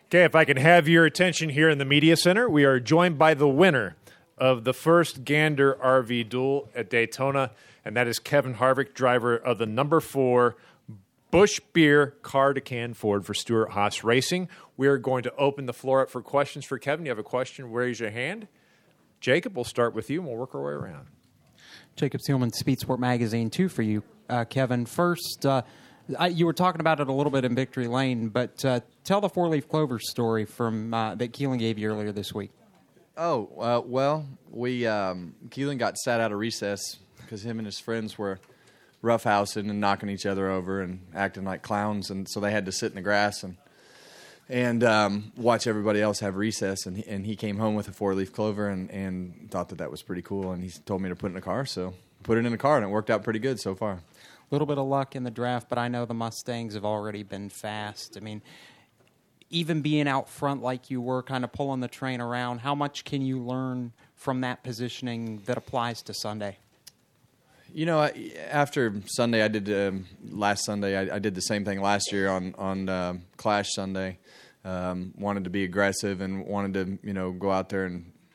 Okay, if I can have your attention here in the Media Center, we are joined by the winner of the first Gander RV Duel at Daytona, and that is Kevin Harvick, driver of the number 4 Busch Beer Car-to-Can Ford for Stewart-Haas Racing. We are going to open the floor up for questions for Kevin. You have a question, raise your hand. Jacob, we'll start with you, and we'll work our way around. Jacob Seelman, Speed Sport Magazine, 2 for you, Kevin. First, you were talking about it a little bit in Victory Lane, but tell the four-leaf clover story from that Keelan gave you earlier this week. Well, Keelan got sat out of recess because him and his friends were roughhousing and knocking each other over and acting like clowns, and so they had to sit in the grass and watch everybody else have recess. And he came home with a four-leaf clover and thought that was pretty cool. And he told me to put it in the car, so put it in the car, and it worked out pretty good so far. A little bit of luck in the draft, but I know the Mustangs have already been fast. I mean, even being out front like you were, kind of pulling the train around, how much can you learn from that positioning that applies to Sunday? You know, after Sunday, I did last Sunday. I did the same thing last year on Clash Sunday. Wanted to be aggressive and wanted to go out there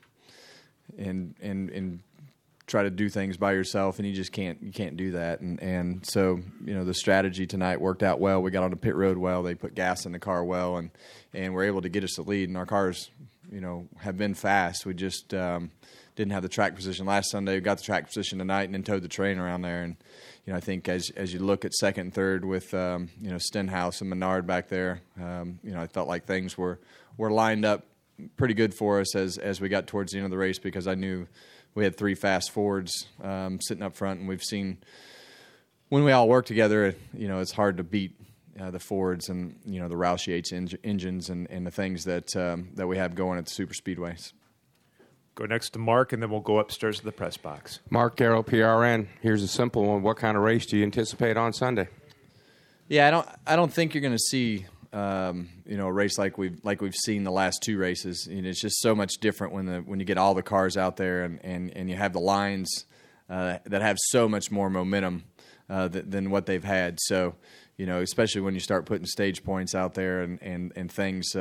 and try to do things by yourself, and you can't do that. And so the strategy tonight worked out well. We got on the pit road well. They put gas in the car well, and were able to get us the lead. And our cars have been fast. We just didn't have the track position last Sunday. We got the track position tonight, and then towed the train around there. And I think as you look at second and third with Stenhouse and Menard back there, I felt like things were lined up pretty good for us as we got towards the end of the race, because I knew we had 3 fast Fords sitting up front, and we've seen when we all work together, it's hard to beat the Fords and the Roush Yates engines and the things that we have going at the super speedways. Go next to Mark, and then we'll go upstairs to the press box. Mark Garrow, PRN. Here's a simple one. What kind of race do you anticipate on Sunday? Yeah, I don't think you're going to see a race like we've seen the last 2 races. It's just so much different when you get all the cars out there and you have the lines that have so much more momentum than what they've had. So especially when you start putting stage points out there and things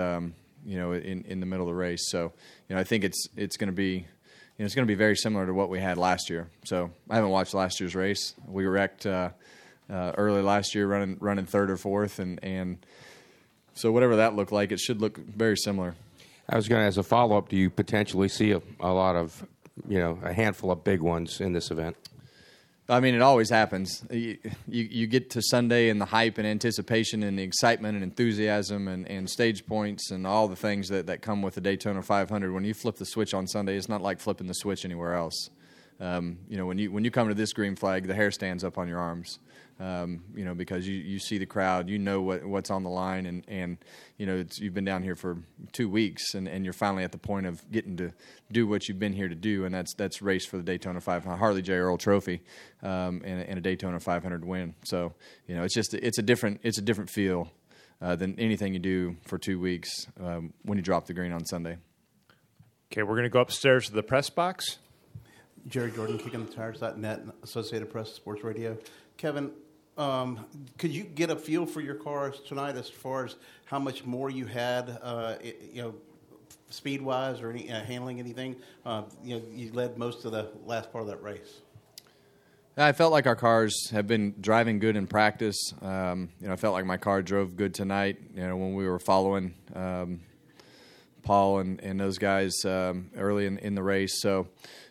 in the middle of the race. So I think it's going to be it's going to be very similar to what we had last year. So I haven't watched last year's race. We wrecked early last year running 3rd or 4th, and so whatever that looked like, it should look very similar. I was going to, as a follow-up, do you potentially see a lot of, a handful of big ones in this event? I mean, it always happens. You get to Sunday and the hype and anticipation and the excitement and enthusiasm and stage points and all the things that come with the Daytona 500. When you flip the switch on Sunday, it's not like flipping the switch anywhere else. When you come to this green flag, the hair stands up on your arms. Because you see the crowd, what's on the line, and you've been down here for 2 weeks, and you're finally at the point of getting to do what you've been here to do, and that's race for the Daytona 500 Harley J. Earl Trophy, and a Daytona 500 win. So it's a different feel than anything you do for 2 weeks when you drop the green on Sunday. Okay, we're going to go upstairs to the press box. Jerry Jordan, KickingTheTires.net, Associated Press, Sports Radio. Kevin, could you get a feel for your cars tonight as far as how much more you had, speed-wise or any handling anything? You led most of the last part of that race. I felt like our cars have been driving good in practice. I felt like my car drove good tonight. When we were following Paul and those guys early in the race. So,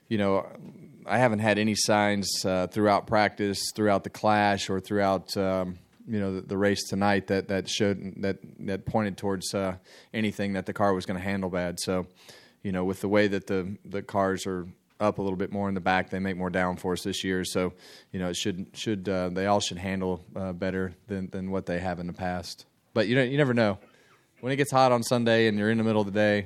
I haven't had any signs throughout practice, throughout the Clash, or throughout the race tonight that showed that pointed towards anything that the car was going to handle bad. So, with the way that the cars are up a little bit more in the back, they make more downforce this year. So, it should they all should handle better than what they have in the past. But you never know. When it gets hot on Sunday and you're in the middle of the day,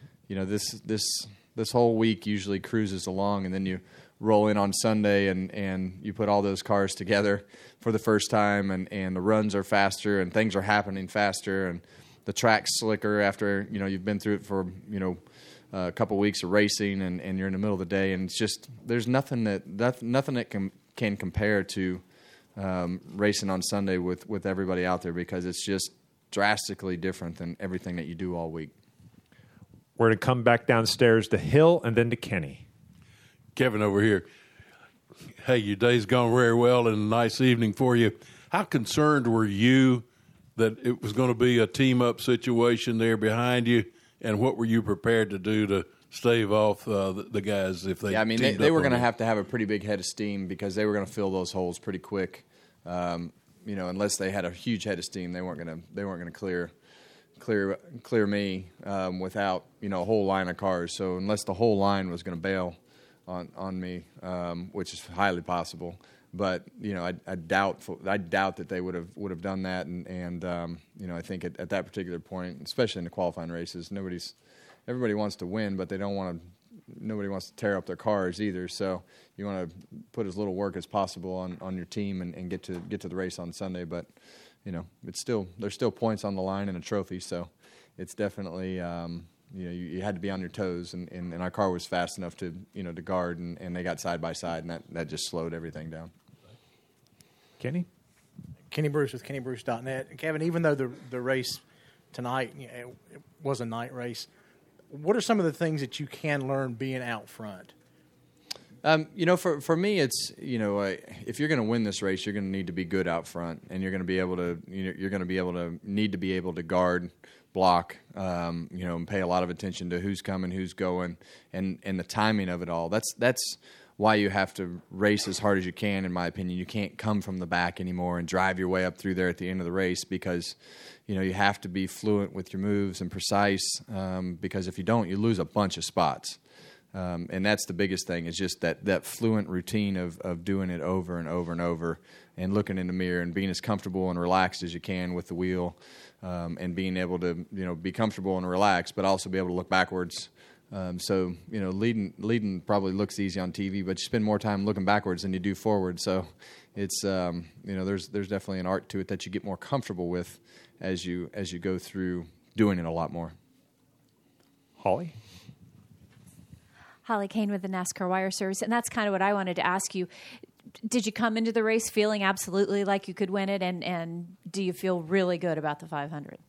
this whole week usually cruises along, and then you roll in on Sunday and you put all those cars together for the first time, and the runs are faster and things are happening faster, and the track's slicker after you've been through it for a couple weeks of racing, and you're in the middle of the day, and it's just there's nothing that can compare to racing on Sunday with everybody out there, because it's just drastically different than everything that you do all week. We're going to come back downstairs to Hill and then to Kenny. Kevin over here. Hey, your day's gone very well and a nice evening for you. How concerned were you that it was going to be a team-up situation there behind you, and what were you prepared to do to stave off the guys if they Yeah, I mean, teamed they up were on going to you? have a pretty big head of steam because they were going to fill those holes pretty quick. Unless they had a huge head of steam, they weren't going to clear me without a whole line of cars. So unless the whole line was going to bail on me, which is highly possible, but I doubt that they would have done that. And I think at that particular point, especially in the qualifying races, everybody wants to win, but nobody wants to tear up their cars either. So you want to put as little work as possible on your team and get to the race on Sunday. But there's still points on the line and a trophy. So it's definitely you had to be on your toes, and our car was fast enough to guard, and they got side by side, and that just slowed everything down. Kenny? Kenny Bruce with KennyBruce.net. Kevin, even though the race tonight it was a night race, what are some of the things that you can learn being out front? For me, it's if you're going to win this race, you're going to need to be good out front, and you're going to be able to need to be able to guard, block, and pay a lot of attention to who's coming, who's going, and the timing of it all. That's why you have to race as hard as you can, in my opinion. You can't come from the back anymore and drive your way up through there at the end of the race because you have to be fluent with your moves and precise because if you don't, you lose a bunch of spots. And that's the biggest thing is just that fluent routine of doing it over and over and over and looking in the mirror and being as comfortable and relaxed as you can with the wheel and being able to be comfortable and relaxed, but also be able to look backwards. So leading probably looks easy on TV, but you spend more time looking backwards than you do forward. So it's there's definitely an art to it that you get more comfortable with as you go through doing it a lot more. Holly? Holly Kane with the NASCAR Wire Service, and that's kind of what I wanted to ask you. Did you come into the race feeling absolutely like you could win it, and do you feel really good about the 500?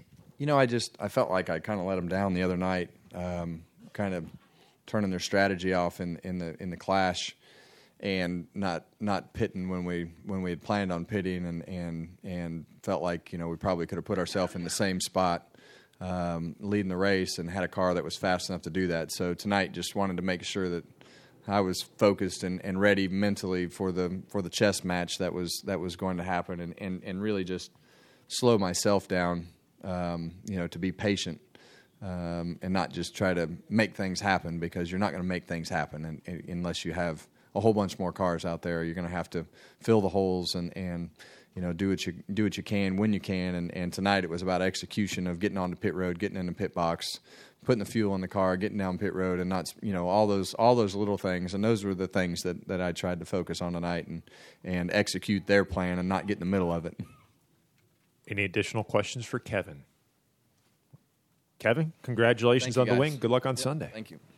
I felt like I kind of let them down the other night, kind of turning their strategy off in the clash, and not pitting when we had planned on pitting, and felt like we probably could have put ourselves in the same spot. Leading the race and had a car that was fast enough to do that. So tonight just wanted to make sure that I was focused and ready mentally for the chess match that was going to happen and really just slow myself down, to be patient and not just try to make things happen because you're not going to make things happen unless you have a whole bunch more cars out there. You're going to have to fill the holes and do what you can when you can, and tonight it was about execution of getting onto pit road, getting in the pit box, putting the fuel in the car, getting down pit road, and not all those little things. And those were the things that I tried to focus on tonight and execute their plan and not get in the middle of it. Any additional questions for Kevin? Kevin, congratulations on the win. Good luck on Sunday. Thank you.